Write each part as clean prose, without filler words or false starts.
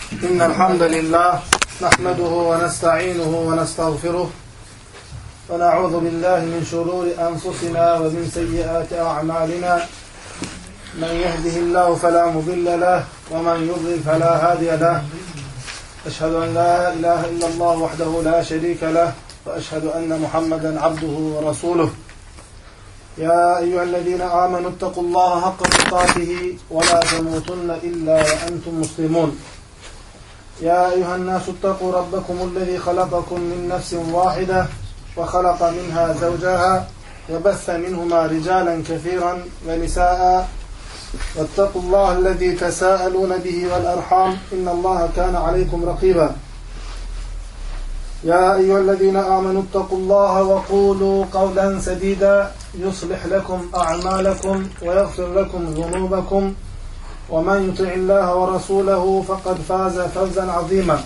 إن الحمد لله نحمده ونستعينه ونستغفره ونعوذ بالله من شرور أنفسنا ومن سيئات أعمالنا من يهده الله فلا مضل له ومن يضلل فلا هادي له أشهد أن لا إله إلا الله وحده لا شريك له وأشهد أن محمدا عبده ورسوله يا أيها الذين آمنوا اتقوا الله حق تقاته ولا تموتن إلا وأنتم مسلمون يا أيها الناس اتقوا ربكم الذي خلقكم من نفس واحدة وخلق منها زوجها وبث منهما رجالا كثيرا ونساء واتقوا الله الذي تساءلون به والأرحام إن الله كان عليكم رقيبا يا أيها الذين آمنوا اتقوا الله وقولوا قولا سديدا يصلح لكم أعمالكم ويغفر لكم ذنوبكم ومن يطع الله ورسوله فقد فاز فوزا عظيما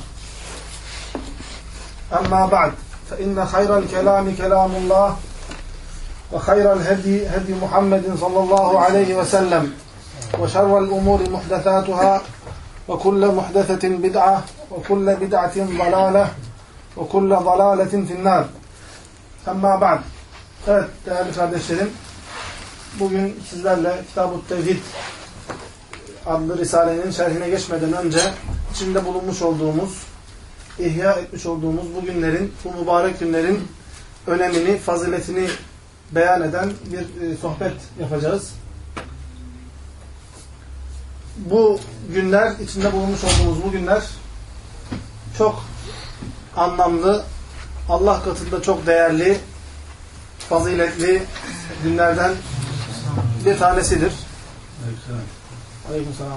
أما بعد فإن خير الكلام كلام الله وخير الهدي هدي محمد صلى الله عليه وسلم وشر الأمور محدثاتها وكل محدثة بدعة وكل بدعة ضلالة وكل ضلالة في النار. Amma ba'd. Evet değerli kardeşlerim, bugün sizlerle Kitab-ı Tevhid adlı Risale'nin şerhine geçmeden önce içinde bulunmuş olduğumuz, ihya etmiş olduğumuz bu günlerin, bu mübarek günlerin önemini, faziletini beyan eden bir sohbet yapacağız. Bu günler, içinde bulunmuş olduğumuz bu günler çok anlamlı, Allah katında çok değerli, faziletli günlerden bir tanesidir. Aleykümselam.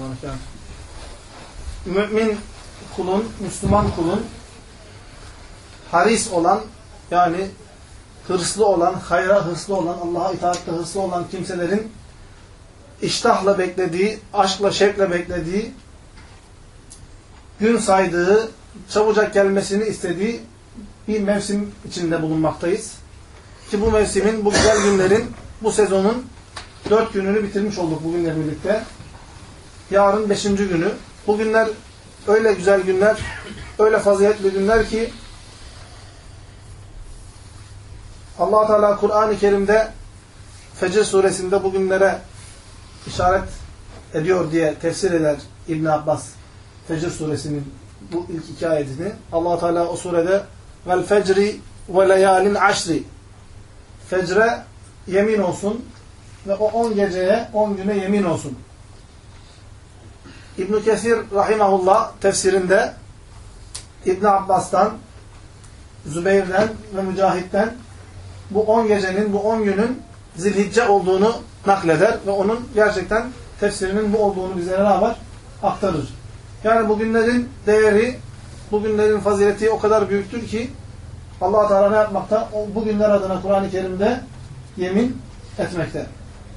Mümin kulun, Müslüman kulun haris olan, yani hırslı olan, hayra hırslı olan, Allah'a itaatte hırslı olan kimselerin iştahla beklediği, aşkla, şevkle beklediği, gün saydığı, çabucak gelmesini istediği bir mevsim içinde bulunmaktayız. Ki bu mevsimin, bu güzel günlerin, bu sezonun 4 gününü bitirmiş olduk bugünle birlikte. Yarın 5. günü. Bu günler öyle güzel günler, öyle faziletli günler ki Allah Teala Kur'an-ı Kerim'de Fecr suresinde bu günlere işaret ediyor diye tefsir eder İbn Abbas. Fecr suresinin bu ilk 2 ayetini. Allah Teala o surede vel fecri ve leyalin aşri, fecre yemin olsun ve o 10 geceye, 10 güne yemin olsun. İbn Kesir rahimahullah tefsirinde İbn Abbas'tan, Zübeyr'den ve Mücahit'ten bu 10 gecenin, bu 10 günün Zilhicce olduğunu nakleder ve onun gerçekten tefsirinin bu olduğunu bizlere ne yapar? Aktarır. Yani bugünlerin değeri, bugünlerin fazileti o kadar büyüktür ki Allah Teala ne yapmakta? Bu günler adına Kur'an-ı Kerim'de yemin etmekte.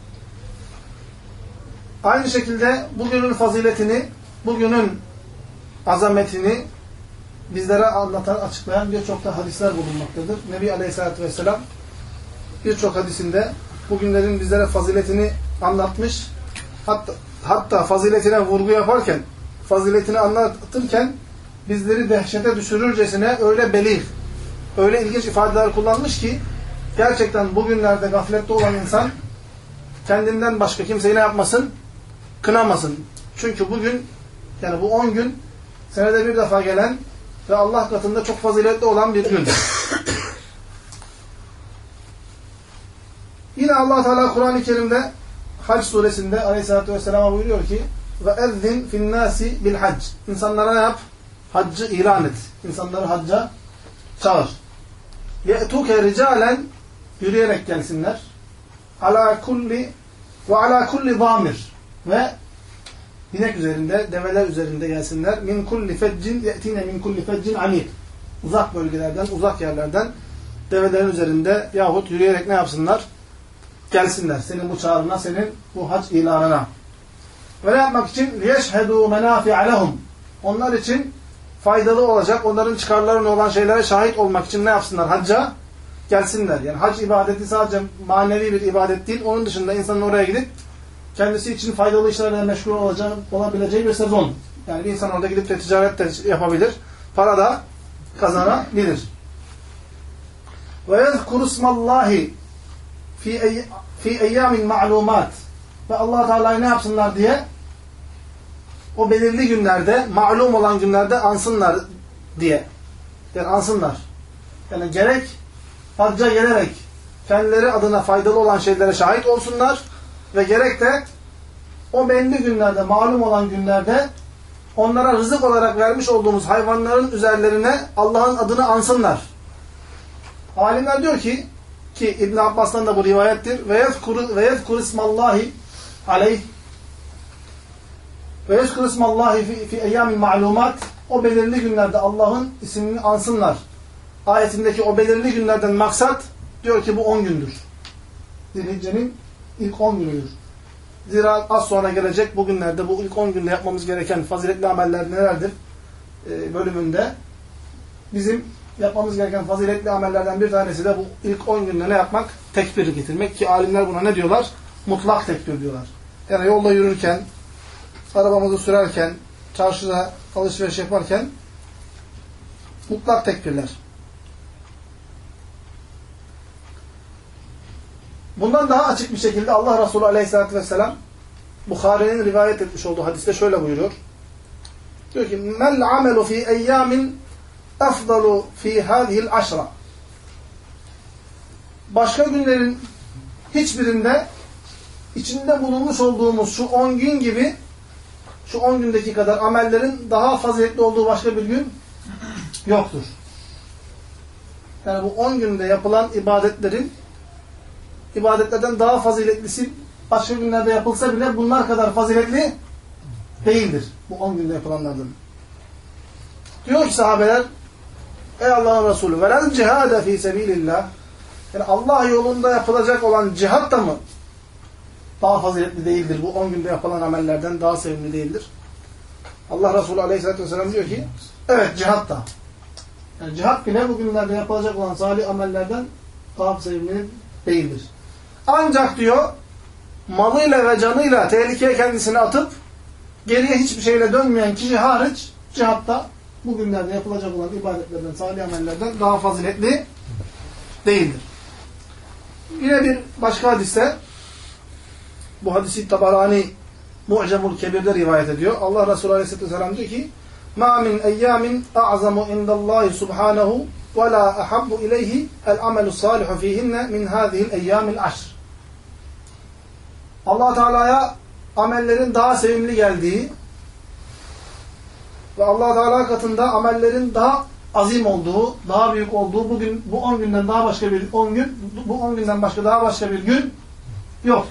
Aynı şekilde bugünün faziletini, bugünün azametini bizlere anlatan, açıklayan birçok da hadisler bulunmaktadır. Nebi Aleyhisselatü Vesselam birçok hadisinde bugünlerin bizlere faziletini anlatmış. Hatta faziletine vurgu yaparken, faziletini anlatırken bizleri dehşete düşürürcesine öyle belih, öyle ilginç ifadeler kullanmış ki gerçekten bugünlerde gaflette olan insan kendinden başka kimseyi ne yapmasın? Kınamasın. Çünkü bugün, yani bu 10 gün senede bir defa gelen ve Allah katında çok faziletli olan bir gün. Yine Allah Teala Kur'an-ı Kerim'de Hac suresinde Aleyhisselatü Vesselam'a buyuruyor ki وَاَذِّنْ فِي النَّاسِ بِالْحَجِّ, İnsanlara ne yap? Haccı ilan et. İnsanları hacca çağır. يَأْتُوكَ رِجَالًا, yürüyerek gelsinler. عَلَى كُلِّ وَعَلَى كُلِّ ضَامِرٍ, ve binek üzerinde, develer üzerinde gelsinler. مِنْ كُلِّ فَجِّنْ يَأْتِينَ مِنْ كُلِّ فَجِّنْ عَمِيقٍ, uzak bölgelerden, uzak yerlerden develerin üzerinde yahut yürüyerek ne yapsınlar? Gelsinler. Senin bu çağrına, senin bu hac ilanına. Ve ne yapmak için? لِيَشْهَدُوا مَنَافِعَ لَهُمْ, onlar için faydalı olacak, onların çıkarlarına olan şeylere şahit olmak için ne yapsınlar? Hacca gelsinler. Yani hac ibadeti sadece manevi bir ibadet değil. Onun dışında insanın oraya gidip kendisi için faydalı işlerle meşgul olabileceği bir sezon. Yani bir insan orada gidip de ticaret de yapabilir. Para da kazanabilir. Ve yezkuru ismallahi fi eyyamin ma'lumat. Ve Allah Teala'yı ne yapsınlar diye o belirli günlerde, malum olan günlerde ansınlar diye. Yani ansınlar. Yani gerek hacca gelerek kendileri adına faydalı olan şeylere şahit olsunlar ve gerek de o belli günlerde, malum olan günlerde onlara rızık olarak vermiş olduğumuz hayvanların üzerlerine Allah'ın adını ansınlar. Alimler diyor ki İbn Abbas'tan da bu rivayettir. Ve yezkur ismallahi aleyh ve yezkur ismallahi fi eyyamin ma'lumat. O belirli günlerde Allah'ın ismini ansınlar. Ayetindeki o belirli günlerden maksat diyor ki bu 10 gündür. Zilhicce'nin ilk 10 günüdür. Zira az sonra gelecek bugünlerde bu ilk 10 günde yapmamız gereken faziletli ameller nelerdir bölümünde bizim yapmamız gereken faziletli amellerden bir tanesi de bu ilk 10 günde ne yapmak? Tekbir getirmek ki alimler buna ne diyorlar? Mutlak tekbir diyorlar. Yani yolda yürürken, arabamızı sürerken, çarşıda alışveriş yaparken mutlak tekbirler. Bundan daha açık bir şekilde Allah Resulü Aleyhisselatü Vesselam Bukhari'nin rivayet etmiş olduğu hadiste şöyle buyuruyor. Diyor ki: "Mel amelu fi eyyamin efdalu fi hadihil aşra." Başka günlerin hiçbirinde içinde bulunmuş olduğumuz şu 10 gün gibi şu 10 gündeki kadar amellerin daha faziletli olduğu başka bir gün yoktur. Yani bu 10 günde yapılan ibadetlerden daha faziletlisi başka günlerde yapılsa bile bunlar kadar faziletli değildir. Bu 10 günde yapılanlardan. Diyor ki sahabeler: "Ey Allah'ın Resulü, velel cihade fi sebilillah." Yani Allah yolunda yapılacak olan cihat da mı daha faziletli değildir? Bu 10 günde yapılan amellerden daha sevimli değildir. Allah Resulü Aleyhisselatü Vesselam diyor ki: evet, cihat da. Yani cihat bile bugünlerde yapılacak olan salih amellerden daha sevimli değildir. Ancak diyor, malıyla ve canıyla tehlikeye kendisini atıp geriye hiçbir şeyle dönmeyen kişi hariç cihatta bugünlerde yapılacak olan ibadetlerden, salih amellerden daha faziletli değildir. Yine bir başka hadiste, bu hadisi Tabarani Mu'cemul Kebir'de rivayet ediyor. Allah Resulü Aleyhisselatü Vesselam diyor ki: "Ma min eyyamin a'zamu indallahi subhanahu ve la ahabbu ileyhi el-amelu salihu fihinne min hâzihil eyyâmil aşr." Allah Teala'ya amellerin daha sevimli geldiği ve Allah Teala katında amellerin daha azim olduğu, daha büyük olduğu bu 10 günden daha başka bir 10 gün, bu 10 günden başka daha başka bir gün yoktur.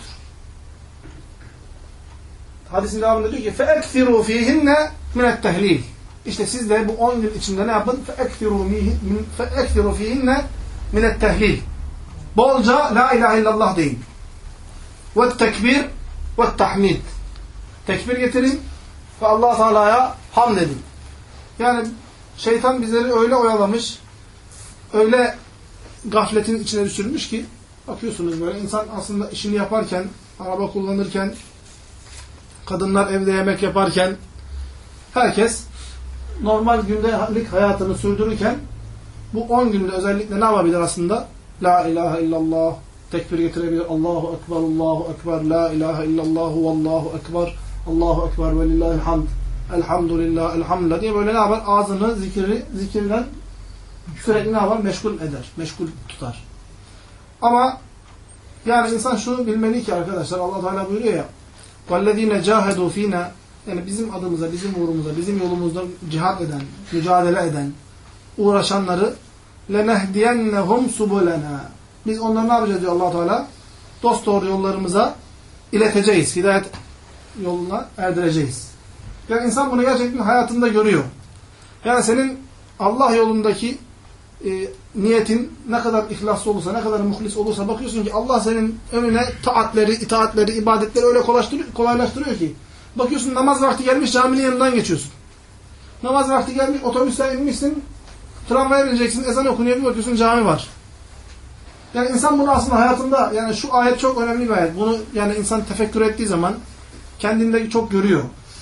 Hadisin devamında diyor ki: "Feekthirû fîhinne mine't-tehlîl." İşte siz de bu 10 gün içinde ne yapın? "Feekthirû fîhinne mine't-tehlîl." Bolca la ilahe illallah deyin. Ve't-tekbir ve't-tahmid. Tekbir getirin ve Allah Teala'ya hamd edin. Yani şeytan bizleri öyle oyalamış, öyle gafletin içine düşürmüş ki bakıyorsunuz böyle insan aslında işini yaparken, araba kullanırken, kadınlar evde yemek yaparken, herkes normal gündelik hayatını sürdürürken bu 10 günde özellikle ne yapabilir aslında? La ilahe illallah, tekbir getirebilir. Allahu ekber, Allahu ekber, la ilahe illallah, vallahu ekber, Allahu ekber ve lillahil hamd, elhamdülillah, elhamdülillah diye böyle ne yapar? Ağzını zikirden sürekli ne yapar? Meşgul eder, meşgul tutar. Ama yani insan şunu bilmeli ki arkadaşlar, Allah Teala buyuruyor ya: وَالَّذ۪ينَ جَاهَدُوا ف۪ينَا, yani bizim adımıza, bizim uğrumuza, bizim yolumuzda cihat eden, mücadele eden, uğraşanları لَنَهْدِيَنَّهُمْ سُبُلَنَا, biz onları ne yapacağız diyor Allah Teala? Dosdoğru yollarımıza ileteceğiz, hidayet yoluna erdireceğiz. Yani insan bunu gerçekten hayatında görüyor. Yani senin Allah yolundaki niyetin ne kadar ihlaslı olursa, ne kadar muhlis olursa bakıyorsun ki Allah senin önüne taatleri, itaatleri, ibadetleri öyle kolaylaştırıyor ki. Bakıyorsun namaz vakti gelmiş, caminin yanından geçiyorsun. Namaz vakti gelmiş, otobüsten inmişsin, tramvaya bineceksin, ezan okunuyor, bir bakıyorsun cami var. Yani insan bunu aslında hayatında, yani şu ayet çok önemli bir ayet. Bunu yani insan tefekkür ettiği zaman kendinde çok görüyor.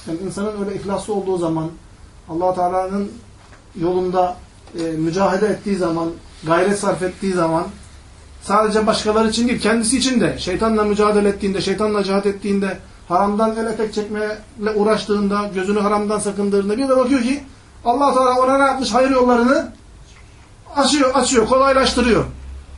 Yani insanın öyle ihlaslı olduğu zaman, Allah Teala'nın yolunda mücadele ettiği zaman, gayret sarf ettiği zaman, sadece başkaları için değil, kendisi için de, şeytanla mücadele ettiğinde, şeytanla cihat ettiğinde, haramdan el etek çekmeyle uğraştığında, gözünü haramdan sakındırdığında bir de bakıyor ki Allah Teala ona ne yapmış? Hayır yollarını açıyor, kolaylaştırıyor.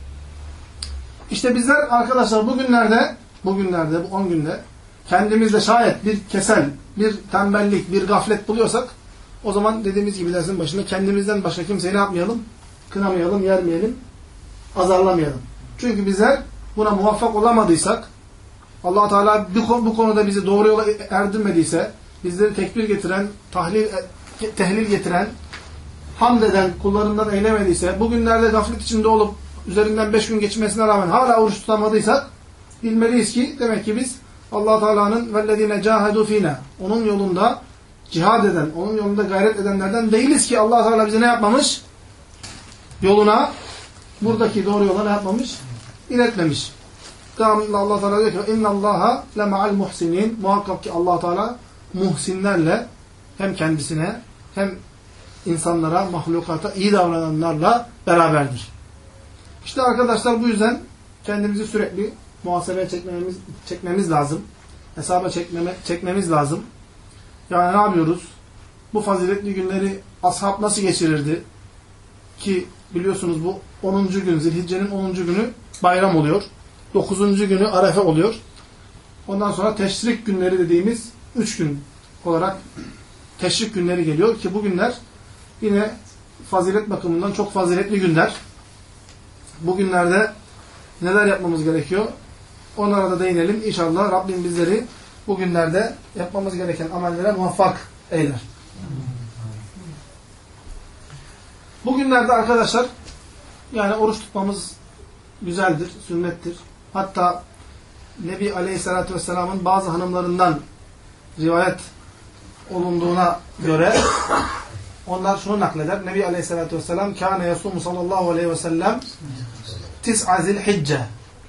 İşte bizler arkadaşlar bu 10 günde kendimizde şayet bir kesel, bir tembellik, bir gaflet buluyorsak o zaman dediğimiz gibi dersin başında kendimizden başka kimseyi ne yapmayalım? Kınamayalım, yermeyelim, azarlamayalım. Çünkü bizler buna muvaffak olamadıysak, Allah Teala bu konuda bizi doğru yola erdirmediyse, bizleri tekbir getiren, tehlil getiren, hamd eden kullarından eylemediyse, bugünlerde gaflet içinde olup üzerinden 5 gün geçmesine rağmen hala oruç tutamadıysak, bilmeliyiz ki demek ki biz Allah Teala'nın vellezine cahadu fina, onun yolunda cihad eden, onun yolunda gayret edenlerden değiliz ki Allah Teala bize ne yapmamış? Yoluna, buradaki doğru yola ne yapmamış? İletmemiş. Devamında Allah Teala diyor ki innallaha lema'al muhsinin, muhakkak ki Allah Teala muhsinlerle hem kendisine hem insanlara, mahlukata iyi davrananlarla beraberdir. İşte arkadaşlar bu yüzden kendimizi sürekli muhasebeye çekmemiz lazım. Hesaba çekmemiz lazım. Yani ne yapıyoruz? Bu faziletli günleri ashab nasıl geçirirdi? Ki biliyorsunuz bu 10. gün, Zilhicce'nin 10. günü bayram oluyor. 9. günü Arefe oluyor. Ondan sonra teşrik günleri dediğimiz 3 gün olarak teşrik günleri geliyor ki bu günler yine fazilet bakımından çok faziletli günler. Bu günlerde neler yapmamız gerekiyor? Onlara da değinelim. İnşallah Rabbim bizleri bu günlerde yapmamız gereken amellere muvaffak eyler. Bu günlerde arkadaşlar yani oruç tutmamız güzeldir, sünnettir. Hatta Nebi Aleyhisselatü Vesselam'ın bazı hanımlarından rivayet olunduğuna göre onlar şunu nakleder. Nebi Aleyhisselatü Vesselam kâne yasumu sallallahu aleyhi ve sellem tis'a zilhicce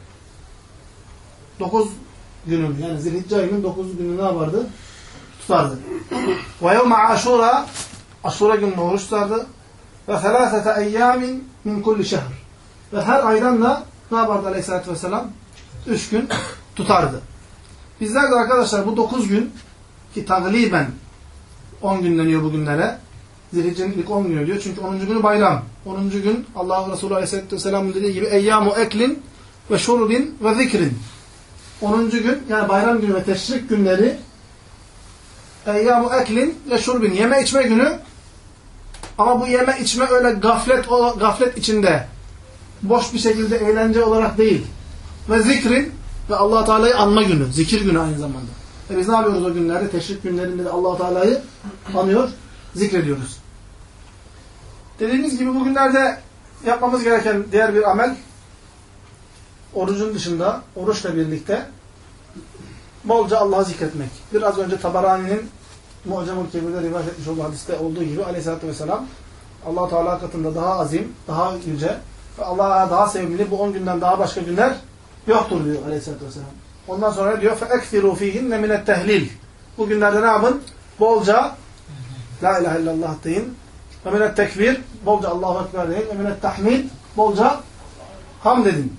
9 günün yani Zilhicce ayının 9 günü ne yapardı? Tutardı. Ve yevme aşura Aşura gününü oruç tutardı. Ve felâsete eyyâmin min kulli şehr. Ve her aydan da ne yapardı Aleyhisselatü Vesselam? 3 gün tutardı. Bizler de arkadaşlar bu 9 gün ki tagliben 10 gün deniyor bugünlere. Zilhicce'nin ilk 10 günü diyor. Çünkü 10. günü bayram. 10. gün Allah Resulü Aleyhisselatü Vesselam'ın dediği gibi eyyâmu eklin ve şurubin ve zikrin. 10. gün yani bayram günü ve teşrik günleri eyyâmu eklin ve şurbin. Yeme içme günü ama bu yeme içme öyle gaflet içinde boş bir şekilde eğlence olarak değil. Ve zikrin ve Allah Teala'yı anma günü. Zikir günü aynı zamanda. Biz ne yapıyoruz o günlerde? Teşrik günlerinde de Allah Teala'yı anıyor, zikrediyoruz. Dediğimiz gibi bugünlerde yapmamız gereken diğer bir amel orucun dışında, oruçla birlikte bolca Allah'ı zikretmek. Biraz önce Tabarani'nin Mu'camul Kebir'de rivayet etmiş olduğu hadiste olduğu gibi Aleyhisselatü Vesselam Allah Teala katında daha azim, daha yüce ve Allah'a daha sevimli bu 10 günden daha başka günler yoktur diyor Aleyhisselatü Vesselam. Ondan sonra diyor فَاَكْفِرُوا ف۪يهِنَّ مِنَ التَّهْلِيلِ Bu günlerde ne yapın? Bolca La ilahe illallah deyin. Ve minet tekbir bolca Allahu Ekber deyin. Ve minet tahmid bolca hamd edin.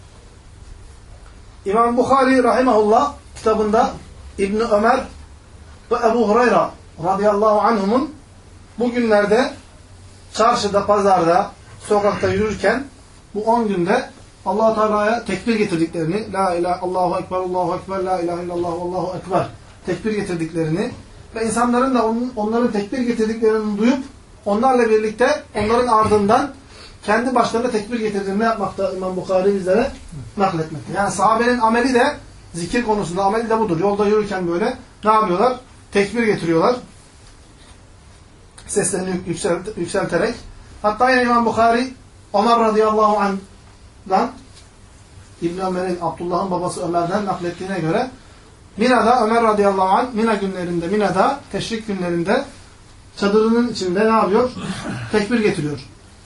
İmam Bukhari rahimahullah kitabında İbn Ömer ve Ebu Hureyre radıyallahu anhumun bugünlerde çarşıda, pazarda, sokakta yürürken bu 10 günde Allah Teala'ya tekbir getirdiklerini, la ilahe Allahu Ekber, Allahu Ekber, la ilahe illallah, Allahu Ekber tekbir getirdiklerini ve insanların da onların tekbir getirdiklerini duyup onlarla birlikte onların ardından kendi başlarına tekbir getirdiğini yapmakta İmam Bukhari bizlere nakletmekte. Yani sahabenin ameli de zikir konusunda ameli de budur. Yolda yürürken böyle ne yapıyorlar? Tekbir getiriyorlar. Seslerini yükselterek. Hatta yine İmam Bukhari Ömer radıyallahu anh'dan İbn Ömer'in, Abdullah'ın babası Ömer'den naklettiğine göre Mina'da Ömer radıyallahu anh Mina günlerinde, Mina'da teşrik günlerinde çadırının içinde ne yapıyor? Tekbir getiriyor.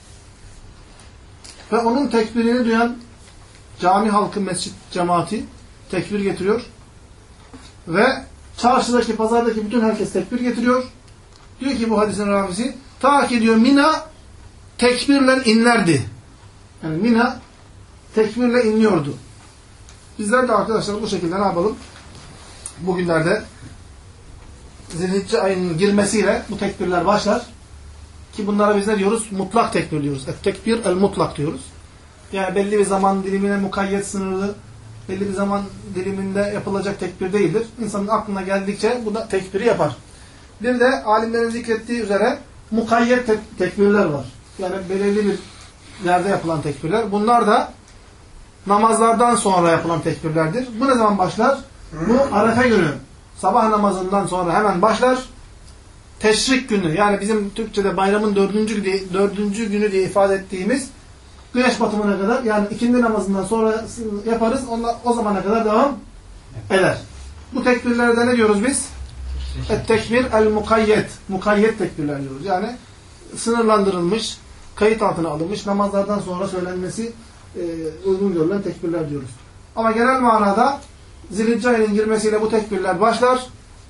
Ve onun tekbirini duyan cami halkı, mescit cemaati tekbir getiriyor. Ve Çarşıdaki, pazardaki bütün herkes tekbir getiriyor. Diyor ki bu hadisin ravisi, ta ki diyor Mina tekbirle inlerdi. Yani Mina tekbirle inliyordu. Bizler de arkadaşlar bu şekilde ne yapalım? Bugünlerde Zilhicce ayının girmesiyle bu tekbirler başlar. Ki bunlara biz ne diyoruz? Mutlak tekbir diyoruz. Tekbir el mutlak diyoruz. Yani belli bir zaman dilimine mukayyet sınırlı, belli bir zaman diliminde yapılacak tekbir değildir. İnsanın aklına geldikçe bu da tekbiri yapar. Bir de alimlerin zikrettiği üzere mukayyet tekbirler var. Yani belirli bir yerde yapılan tekbirler. Bunlar da namazlardan sonra yapılan tekbirlerdir. Bu ne zaman başlar? Bu Arefe günü. Sabah namazından sonra hemen başlar. Teşrik günü, yani bizim Türkçe'de bayramın dördüncü günü diye ifade ettiğimiz güneş batımına kadar, yani ikindi namazından sonra yaparız. O zamana kadar devam eder. Bu tekbirlerde ne diyoruz biz? Tekbir el-mukayyet. Mukayyet tekbirler diyoruz. Yani sınırlandırılmış, kayıt altına alınmış, namazlardan sonra söylenmesi uygun görülen tekbirler diyoruz. Ama genel manada Zilhicce ayının girmesiyle bu tekbirler başlar.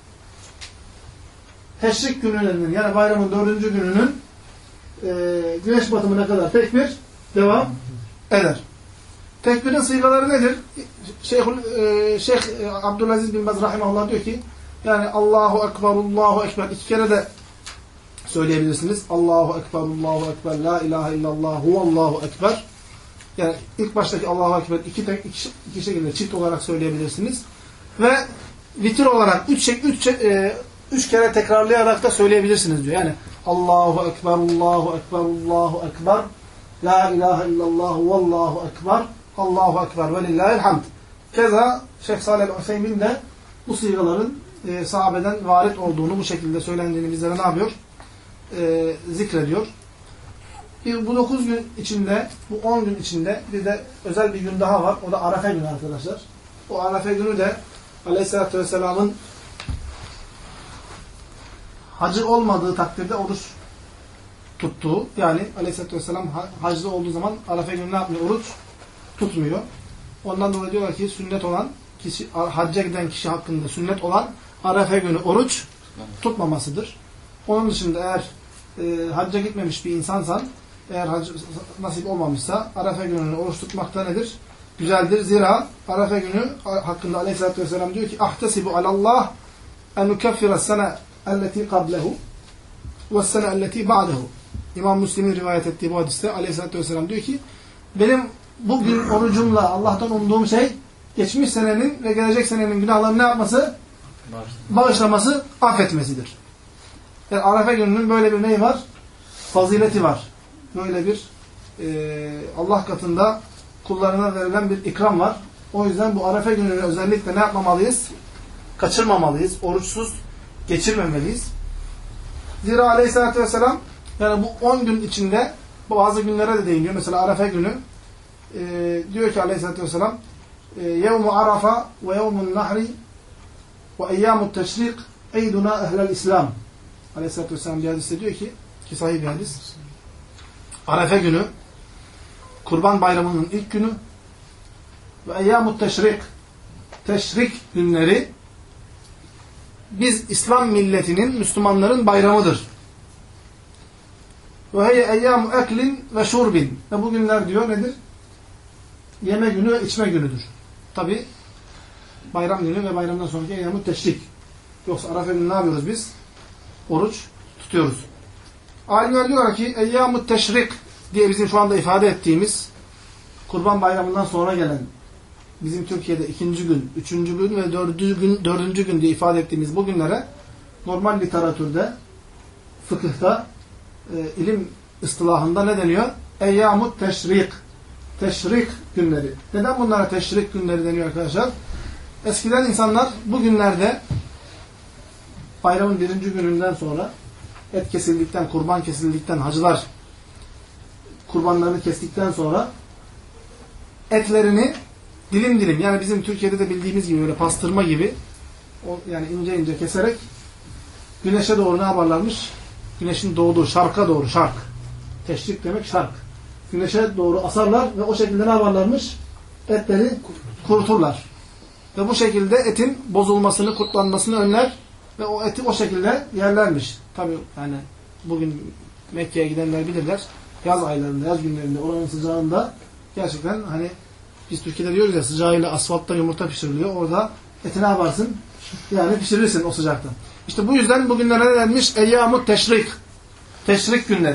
Teşrik günlerinin, yani bayramın 4. gününün güneş batımına kadar tekbir devam eder. Tekbirin sıйgaları nedir? Şeyh Abdülaziz bin Baz rahimahullah diyor ki, yani Allahu Ekber, Allahu Ekber 2 kere de söyleyebilirsiniz. Allahu Ekber, Allahu Ekber, La ilahe illallah, Huvallahu Ekber. Yani ilk baştaki Allahu Ekber iki şekilde çift olarak söyleyebilirsiniz. Ve vitir olarak 3 kere tekrarlayarak da söyleyebilirsiniz diyor. Yani Allahu Ekber, Allahu Ekber, Allahu Ekber, La ilahe illallah, Huvallahu Ekber, Allahu Ekber ve lillahil hamd. Keza Şeyh Salih el-Hüseyin de bu sıйgaların sahabeden varit olduğunu, bu şekilde söylendiğini bizlere ne yapıyor? Zikrediyor. Bu 9 gün içinde, bu 10 gün içinde bir de özel bir gün daha var. O da Arefe günü arkadaşlar. O Arefe günü de Aleyhisselatü Vesselam'ın hacı olmadığı takdirde oruç tuttuğu, yani Aleyhisselatü Vesselam haclı olduğu zaman Arefe günü ne yapmıyor? Oruç tutmuyor. Ondan dolayı diyorlar ki sünnet olan kişi, hacca giden kişi hakkında sünnet olan Arefe günü oruç tutmamasıdır. Onun dışında eğer hacca gitmemiş bir insansan, eğer hac nasip olmamışsa Arefe gününü oruç tutmakta nedir? Güzeldir. Zira Arefe günü hakkında Aleyhisselatü Vesselam diyor ki ahtesibu alallah en ukeffira sene elleti qablehu ve sene elleti ba'dehu. İmam Müslim'in rivayet ettiği bu hadiste Aleyhisselatü Vesselam diyor ki benim bugün orucumla Allah'tan umduğum şey geçmiş senenin ve gelecek senenin günahlarını ne yapması? Bağışlaması, affetmesidir. Yani Arefe gününün böyle bir neyi var? Fazileti var. Böyle bir Allah katında kullarına verilen bir ikram var. O yüzden bu Arefe gününü özellikle ne yapmamalıyız? Kaçırmamalıyız. Oruçsuz geçirmemeliyiz. Zira Aleyhisselatü Vesselam yani bu 10 gün içinde bazı günlere de değiniyor. Mesela Arefe günü diyor ki Aleyhisselatü Vesselam yevmu arafa ve yevmun nahri ve eyyamut teşrik eyduna ehlel İslam. Aleyhisselatü Vesselam bir hadiste diyor ki sahih bir hadis. Arefe günü Kurban Bayramı'nın ilk günü ve eyyamut teşrik günleri biz İslam milletinin, Müslümanların bayramıdır. Ve heye eyyamu eklin ve şurbin. Ve bu günler diyor nedir? Yeme günü ve içme günüdür. Tabi bayram günü ve bayramdan sonraki eyyamut teşrik. Yoksa Arefe günü ne yapıyoruz biz? Oruç tutuyoruz. Alimler diyorlar ki eyyamut teşrik diye bizim şu anda ifade ettiğimiz Kurban Bayramı'ndan sonra gelen bizim Türkiye'de 2. gün, 3. gün ve 4. gün diye ifade ettiğimiz bu günlere normal literatürde, fıkıhta, ilim ıstılahında ne deniyor? Eyyamut teşrik. Teşrik günleri. Neden bunlara teşrik günleri deniyor arkadaşlar? Eskiden insanlar bu günlerde bayramın 1. gününden sonra et kesildikten, kurban kesildikten, hacılar kurbanlarını kestikten sonra etlerini dilim dilim, yani bizim Türkiye'de de bildiğimiz gibi böyle pastırma gibi yani ince ince keserek güneşe doğru ne yaparlarmış? Güneşin doğduğu şarka doğru, şark. Teşrik demek şark. Güneşe doğru asarlar ve o şekilde ne yaparlarmış? Etleri kuruturlar. Ve bu şekilde etin bozulmasını, kurtlanmasını önler ve o eti o şekilde yerlermiş. Tabii yani bugün Mekke'ye gidenler bilirler. Yaz aylarında, yaz günlerinde, oranın sıcağında gerçekten hani biz Türkiye'de diyoruz ya sıcağıyla asfaltta yumurta pişiriliyor. Orada eti ne yaparsın? Yani pişirirsin o sıcakta. İşte bu yüzden bugünlere ne denmiş? Eyyâmut teşrik. Teşrik günleri.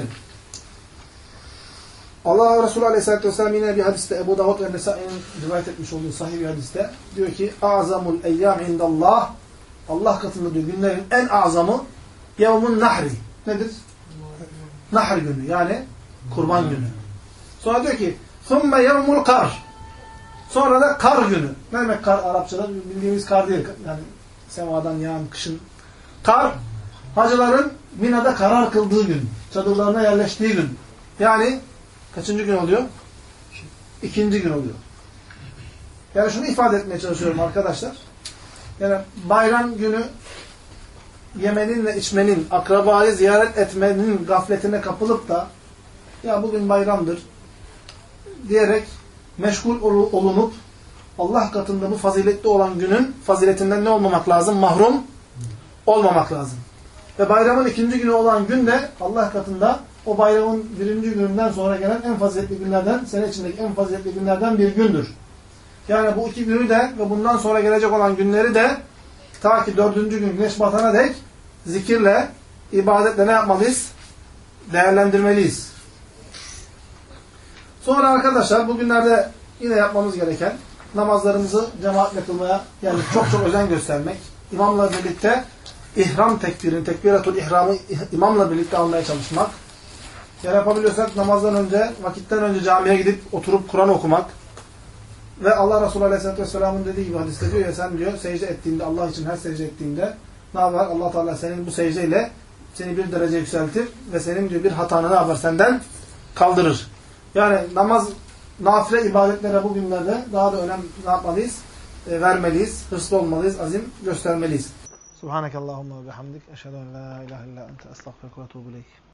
Allah Resulü Aleyhisselatü Vesselam yine bir hadiste Ebu Davud ve Nesai'nin rivayet etmiş olduğu sahih bir hadiste diyor ki azamul eyyam indallah, Allah katında diyor günlerin en azamı yevmun nahri. Nedir? Nahr günü yani kurban günü. Sonra diyor ki thumme yevmul kar. Sonra da kar günü. Ne demek kar Arapçada? Bildiğimiz kar değil. Yani semadan yağan kışın. Kar, hacıların Mina'da karar kıldığı gün. Çadırlarına yerleştiği gün. Yani kaçıncı gün oluyor? İkinci gün oluyor. Yani şunu ifade etmeye çalışıyorum arkadaşlar. Yani bayram günü yemenin ve içmenin, akrabayı ziyaret etmenin gafletine kapılıp da ya bugün bayramdır diyerek meşgul olunup Allah katında bu faziletli olan günün faziletinden ne olmamak lazım? Mahrum olmamak lazım. Ve bayramın ikinci günü olan gün de Allah katında o bayramın birinci gününden sonra gelen en faziletli günlerden, sene içindeki en faziletli günlerden bir gündür. Yani bu iki günü de ve bundan sonra gelecek olan günleri de ta ki dördüncü gün güneş batana dek zikirle, ibadetle ne yapmalıyız? Değerlendirmeliyiz. Sonra arkadaşlar bugünlerde yine yapmamız gereken namazlarımızı cemaatle kılmaya yani çok çok özen göstermek. İmamla birlikte ihram tekbirini, tekbiratul ihramı imamla birlikte almaya çalışmak. Yani yapabiliyorsak namazdan önce, vakitten önce camiye gidip oturup Kur'an okumak. Ve Allah Resulü Aleyhisselatü Vesselam'ın dediği gibi hadiste diyor ya sen diyor secde ettiğinde, Allah için her secde ettiğinde ne yapar? Allah Teala senin bu secdeyle seni bir derece yükseltir ve senin diyor bir hatanı ne yapar? Senden kaldırır. Yani namaz, nafile ibadetlere bu günlerde daha da önem ne yapmalıyız? Vermeliyiz, hırslı olmalıyız, azim göstermeliyiz. Subhanekallahumma ve bihamdik. Eşhedü en la ilahe illa ente estağfiruke ve etûbü ileyk.